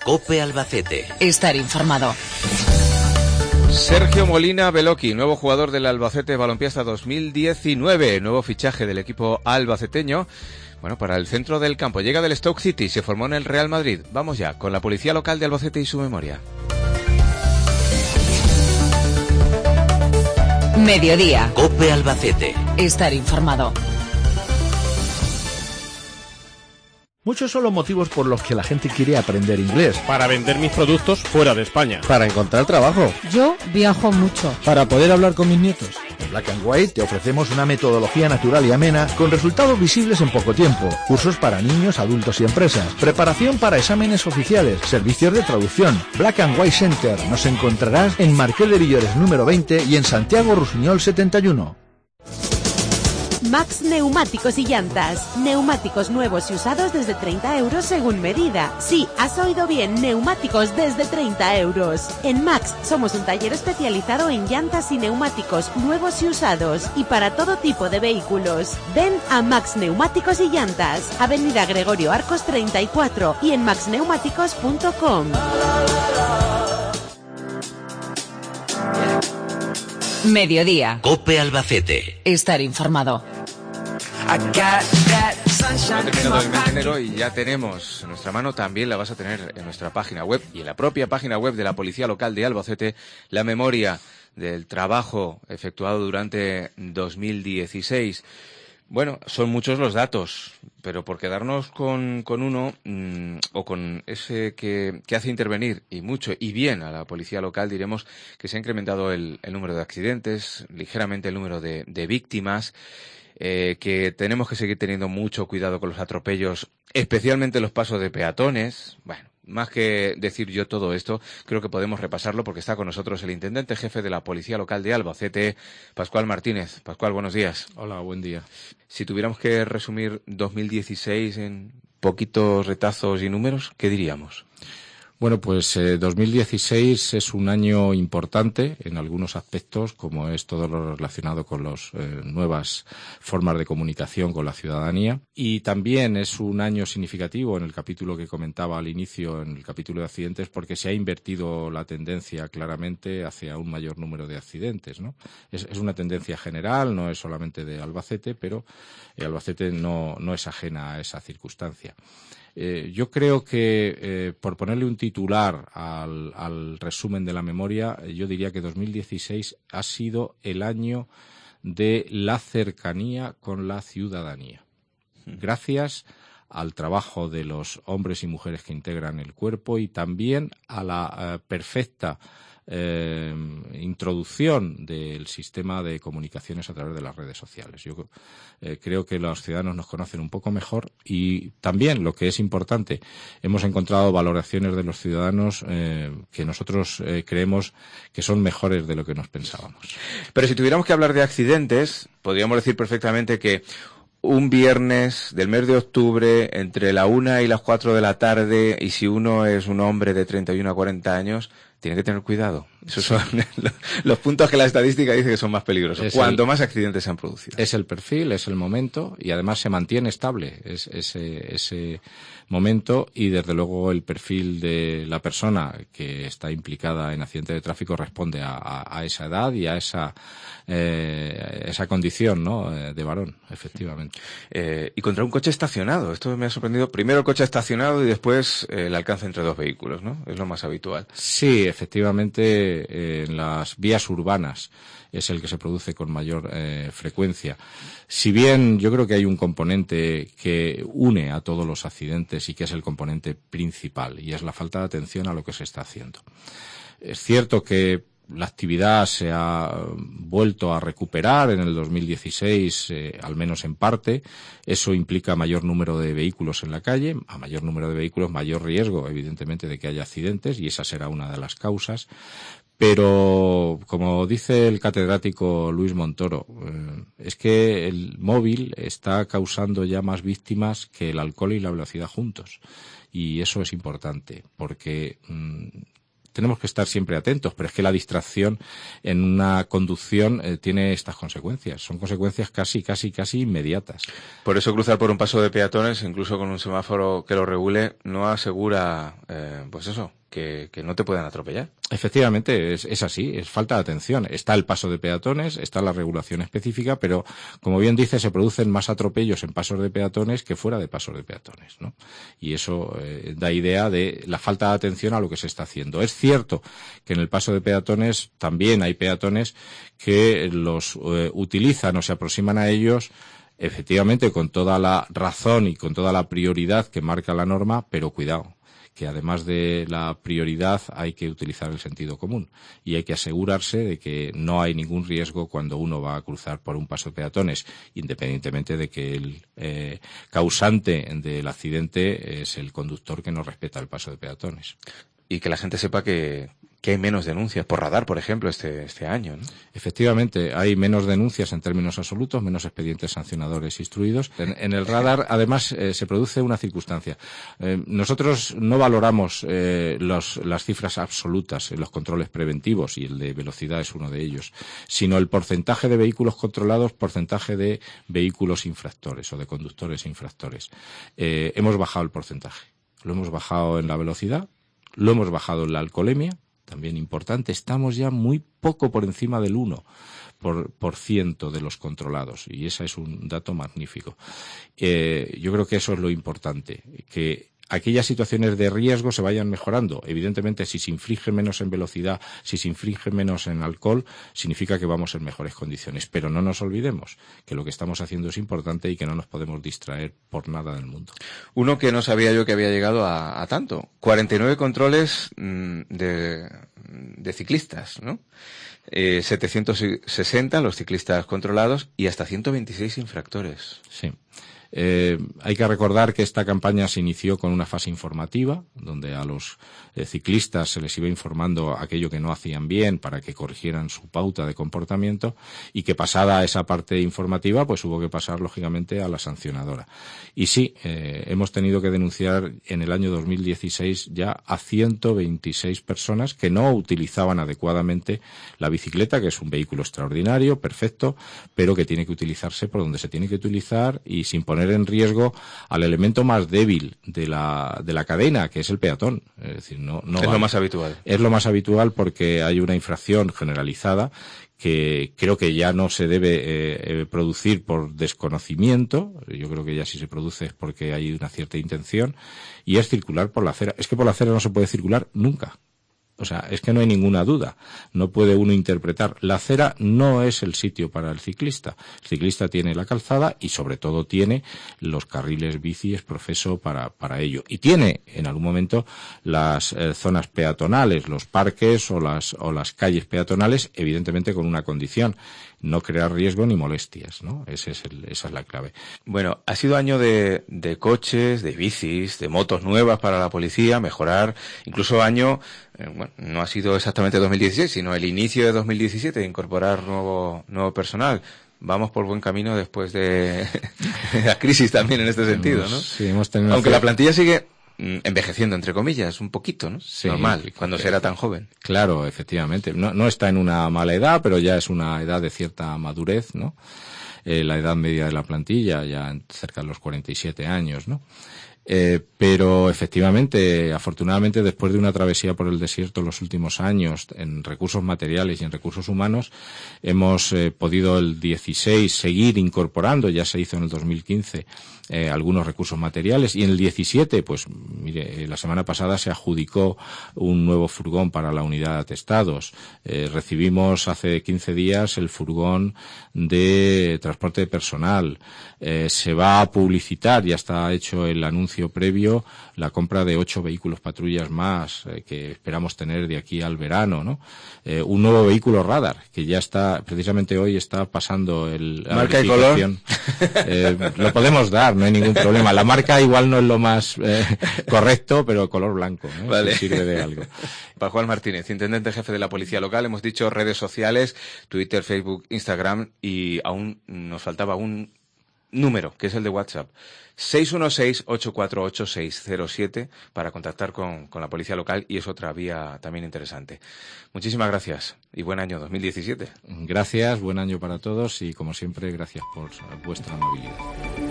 COPE Albacete. Estar informado. Sergio Molina Beloki, nuevo jugador del Albacete Balompié hasta 2019, nuevo fichaje del equipo albaceteño. Bueno, para el centro del campo, llega del Stoke City, se formó en el Real Madrid. Vamos ya con la policía local de Albacete y su memoria. Mediodía. COPE Albacete. Estar informado. Muchos son los motivos por los que la gente quiere aprender inglés. Para vender mis productos fuera de España. Para encontrar trabajo. Yo viajo mucho. Para poder hablar con mis nietos. En Black & White te ofrecemos una metodología natural y amena con resultados visibles en poco tiempo. Cursos para niños, adultos y empresas. Preparación para exámenes oficiales. Servicios de traducción. Black & White Center. Nos encontrarás en Marqués de Villores número 20 y en Santiago Rusiñol 71. Max Neumáticos y Llantas. Neumáticos nuevos y usados desde 30 euros según medida. Sí, has oído bien, neumáticos desde 30 euros. En Max somos un taller especializado en llantas y neumáticos nuevos y usados y para todo tipo de vehículos. Ven a Max Neumáticos y Llantas, Avenida Gregorio Arcos 34 y en maxneumáticos.com. Mediodía. COPE Albacete. Estar informado. Ha terminado el mes de enero y ya tenemos en nuestra mano, también la vas a tener en nuestra página web y en la propia página web de la Policía Local de Albacete, la memoria del trabajo efectuado durante 2016. Bueno, son muchos los datos, pero por quedarnos con uno, o con ese que hace intervenir y mucho y bien a la policía local, diremos que se ha incrementado el número de accidentes, ligeramente el número de víctimas, que tenemos que seguir teniendo mucho cuidado con los atropellos, especialmente los pasos de peatones. Bueno, más que decir yo todo esto, creo que podemos repasarlo porque está con nosotros el intendente jefe de la Policía Local de Albacete, Pascual Martínez. Pascual, buenos días. Hola, buen día. Si tuviéramos que resumir 2016 en poquitos retazos y números, ¿qué diríamos? Bueno, pues 2016 es un año importante en algunos aspectos, como es todo lo relacionado con las nuevas formas de comunicación con la ciudadanía. Y también es un año significativo en el capítulo que comentaba al inicio, en el capítulo de accidentes, porque se ha invertido la tendencia claramente hacia un mayor número de accidentes, ¿no? Es una tendencia general, no es solamente de Albacete, pero Albacete no es ajena a esa circunstancia. Yo creo que, por ponerle un titular al resumen de la memoria, yo diría que 2016 ha sido el año de la cercanía con la ciudadanía. Gracias al trabajo de los hombres y mujeres que integran el cuerpo y también a la perfecta introducción del sistema de comunicaciones a través de las redes sociales. Yo creo que los ciudadanos nos conocen un poco mejor y también, lo que es importante, hemos encontrado valoraciones de los ciudadanos que nosotros creemos que son mejores de lo que nos pensábamos. Pero si tuviéramos que hablar de accidentes, podríamos decir perfectamente que un viernes del mes de octubre, entre la 1 y las 4 de la tarde, y si uno es un hombre de 31 a 40 años, tiene que tener cuidado. Esos son los puntos que la estadística dice que son más peligrosos, cuanto más accidentes se han producido. Es el perfil, es el momento, y además se mantiene estable ese momento, y desde luego el perfil de la persona que está implicada en accidentes de tráfico responde a esa edad y a esa condición, ¿no?, de varón, efectivamente. Y contra un coche estacionado. Esto me ha sorprendido. Primero el coche estacionado y después el alcance entre dos vehículos, ¿no? Es lo más habitual. Sí, efectivamente, en las vías urbanas es el que se produce con mayor frecuencia. Si bien yo creo que hay un componente que une a todos los accidentes y que es el componente principal, y es la falta de atención a lo que se está haciendo. Es cierto que la actividad se ha vuelto a recuperar en el 2016, al menos en parte. Eso implica mayor número de vehículos en la calle. A mayor número de vehículos, mayor riesgo, evidentemente, de que haya accidentes, y esa será una de las causas. Pero, como dice el catedrático Luis Montoro, es que el móvil está causando ya más víctimas que el alcohol y la velocidad juntos. Y eso es importante, porque tenemos que estar siempre atentos, pero es que la distracción en una conducción tiene estas consecuencias. Son consecuencias casi inmediatas. Por eso cruzar por un paso de peatones, incluso con un semáforo que lo regule, no asegura, pues eso, que no te puedan atropellar. Efectivamente, es así, es falta de atención. Está el paso de peatones, está la regulación específica, pero, como bien dice, se producen más atropellos en pasos de peatones que fuera de pasos de peatones, ¿no? Y eso da idea de la falta de atención a lo que se está haciendo. Es cierto que en el paso de peatones también hay peatones que los utilizan o se aproximan a ellos, efectivamente, con toda la razón y con toda la prioridad que marca la norma, pero cuidado, que además de la prioridad hay que utilizar el sentido común y hay que asegurarse de que no hay ningún riesgo cuando uno va a cruzar por un paso de peatones, independientemente de que el causante del accidente es el conductor que no respeta el paso de peatones. Y que la gente sepa que hay menos denuncias por radar, por ejemplo, este año, ¿no? Efectivamente, hay menos denuncias en términos absolutos, menos expedientes sancionadores instruidos. En el radar, además, se produce una circunstancia. Nosotros no valoramos las cifras absolutas en los controles preventivos, y el de velocidad es uno de ellos, sino el porcentaje de vehículos controlados, porcentaje de vehículos infractores o de conductores infractores. Hemos bajado el porcentaje. Lo hemos bajado en la velocidad, lo hemos bajado en la alcoholemia, también importante, estamos ya muy poco por encima del 1% de los controlados, y ese es un dato magnífico. Yo creo que eso es lo importante, que aquellas situaciones de riesgo se vayan mejorando. Evidentemente, si se inflige menos en velocidad, si se inflige menos en alcohol, significa que vamos en mejores condiciones. Pero no nos olvidemos que lo que estamos haciendo es importante y que no nos podemos distraer por nada del mundo. Uno que no sabía yo que había llegado a tanto. 49 controles de ciclistas, ¿no? 760 los ciclistas controlados y hasta 126 infractores. Sí. Hay que recordar que esta campaña se inició con una fase informativa, donde a los ciclistas se les iba informando aquello que no hacían bien para que corrigieran su pauta de comportamiento, y que pasada esa parte informativa, pues hubo que pasar lógicamente a la sancionadora. Y sí, hemos tenido que denunciar en el año 2016 ya a 126 personas que no utilizaban adecuadamente la bicicleta, que es un vehículo extraordinario, perfecto, pero que tiene que utilizarse por donde se tiene que utilizar y sin poner en riesgo al elemento más débil de la cadena, que es el peatón. Es decir, no es lo más habitual. Es lo más habitual porque hay una infracción generalizada que creo que ya no se debe producir por desconocimiento. Yo creo que ya si se produce es porque hay una cierta intención, y es circular por la acera. Es que por la acera no se puede circular nunca. O sea, es que no hay ninguna duda. No puede uno interpretar. La acera no es el sitio para el ciclista. El ciclista tiene la calzada y sobre todo tiene los carriles bici, es profeso para ello. Y tiene en algún momento las zonas peatonales, los parques o las calles peatonales, evidentemente con una condición: no crear riesgo ni molestias, ¿no? Esa es la clave. Bueno, ha sido año de coches, de bicis, de motos nuevas para la policía, mejorar, incluso año, bueno, no ha sido exactamente 2016, sino el inicio de 2017, de incorporar nuevo personal. Vamos por buen camino después de la crisis también en este sentido, ¿no? Sí, hemos tenido. Aunque la plantilla sigue envejeciendo, entre comillas, un poquito, ¿no? Sí, normal, cuando se era tan joven. Claro, efectivamente. No está en una mala edad, pero ya es una edad de cierta madurez, ¿no? La edad media de la plantilla, ya cerca de los 47 años, ¿no? Pero efectivamente, afortunadamente, después de una travesía por el desierto en los últimos años, en recursos materiales y en recursos humanos, hemos podido el 16 seguir incorporando, ya se hizo en el 2015, algunos recursos materiales, y en el 17, pues mire, la semana pasada se adjudicó un nuevo furgón para la unidad de atestados. Recibimos hace 15 días el furgón de transporte de personal. Se va a publicitar, ya está hecho el anuncio previo, la compra de 8 vehículos patrullas más, que esperamos tener de aquí al verano, ¿no? Un nuevo vehículo radar, que ya está, precisamente hoy está pasando la marca y color. Lo podemos dar, no hay ningún problema. La marca igual no es lo más correcto, pero color blanco, ¿no? Vale. Si sirve de algo. Pascual Martínez, intendente jefe de la Policía Local. Hemos dicho redes sociales, Twitter, Facebook, Instagram, y aún nos faltaba un número, que es el de WhatsApp, 616-848-607, para contactar con la policía local, y es otra vía también interesante. Muchísimas gracias y buen año 2017. Gracias, buen año para todos y, como siempre, gracias por vuestra amabilidad.